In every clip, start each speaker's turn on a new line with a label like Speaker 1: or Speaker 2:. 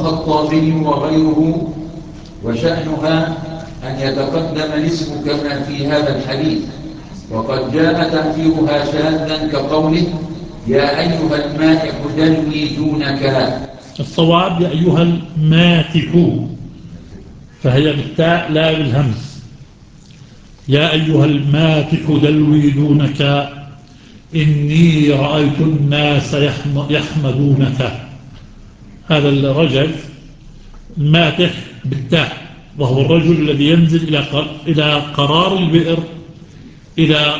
Speaker 1: الخطابي وغيره. وشأنها أن يتقدم الاسم كما في هذا الحديث، وقد جاء تأثيرها شاذا كقوله يا أيها المائح دلوي دونك.
Speaker 2: الصواب يا أيها الماتح، فهي بالتاء لا بالهمس. يا أيها الماتح دلوي دونك إني رأيت الناس يحمدونك. هذا الرجل الماتح بالتاء، وهو الرجل الذي ينزل إلى قرار البئر إذا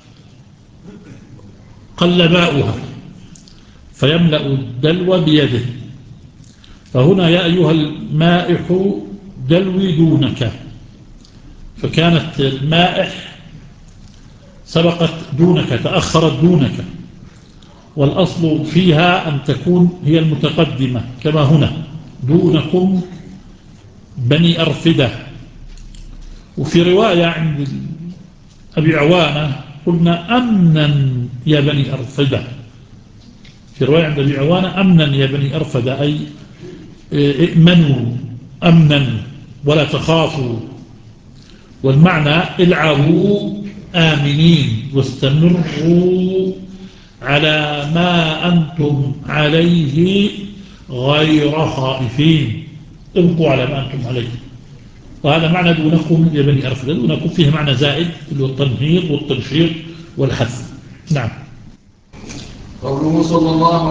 Speaker 2: قل ماؤها فيملأ الدلو بيده. فهنا يا أيها المائح دلوي دونك، فكانت المائح سبقت دونك، تأخرت دونك، والأصل فيها أن تكون هي المتقدمة كما هنا دونكم بني أرفدة. وفي رواية عند أبي عوانة قلنا أمنا يا بني أرفدة، في رواية عند أبي عوانة أمنا يا بني أرفدة، أي ائمنوا أمنا ولا تخافوا. والمعنى العبوا آمنين واستمروا على ما أنتم عليه غير خائفين، ابقوا على ما أنتم عليه. وهذا معنى دونكم يا بني أرفدة. دونكم فيه معنى زائد اللي هو التنهيض والتنشيط والحث. نعم.
Speaker 1: قوله صلى الله